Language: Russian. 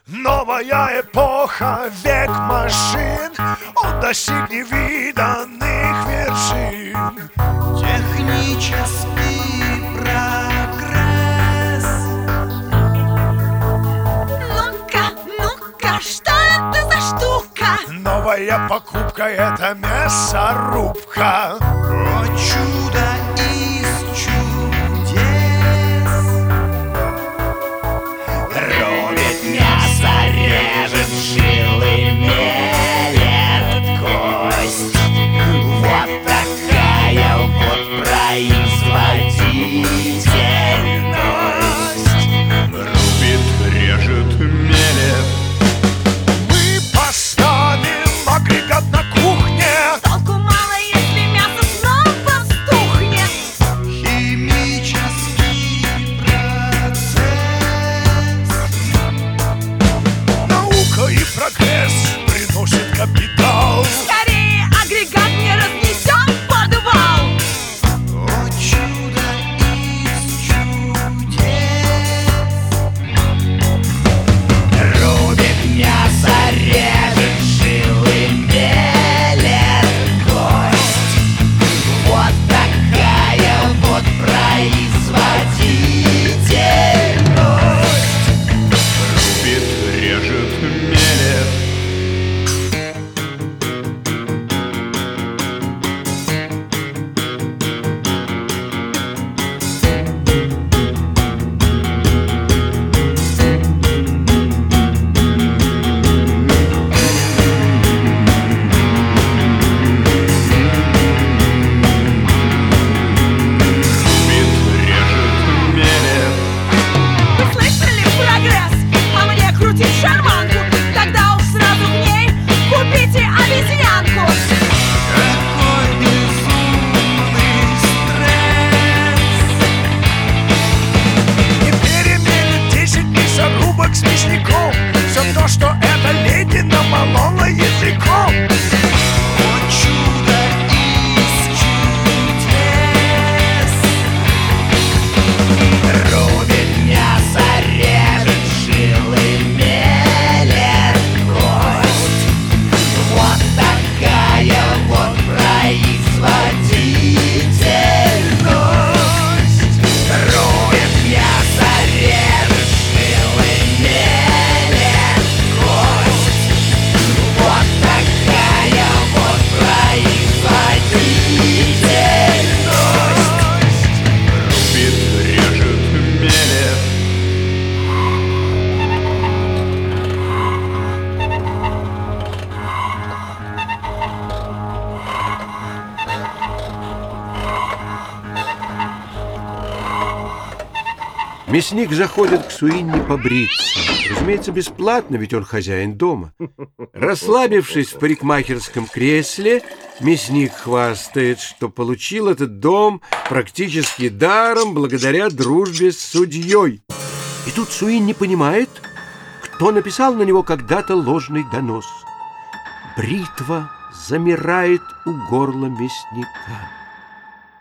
Новая эпоха, век машин, он достиг невиданных вершин. Технический прогресс. Ну-ка, что это за штука? Новая покупка — это мясорубка. О, чудо из чудес! Рубит мясо, режет жилы, мелет кость. Вот такая вот производительность. Рубит, режет, мелет. Мы поставим агрегат на кухне. Толку мало, если мясо снова стухнет. Химический процесс. Наука и прогресс приносит капитал. Скорее агрегат не разнесем в подвал. О, чудо из чудес! Рубит мясо, режет жилы, мелет кость. Вот такая вот производительность. Рубит, режет, мелет. Рубит, режет, мелет. Вы слышали прогресс? А мне крутить шарманку. Тогда уж сразу в ней купите обезьянку. Какой безумный стресс! Не переменит 10 мясорубок с мясником. Все то, что эта леди намолола языком. О, чудо из чудес! Рубит мясо, режет жилы, мелет кость. Вот такая вот производительность. Рубит мясо, режет жилы, мелет кость. Вот такая вот производительность. Рубит, режет, мелет. Мясник заходит к Суинни побриться. Разумеется, бесплатно, ведь он хозяин дома. Расслабившись в парикмахерском кресле, мясник хвастает, что получил этот дом практически даром благодаря дружбе с судьей. И тут Суинни понимает, кто написал на него когда-то ложный донос. Бритва замирает у горла мясника.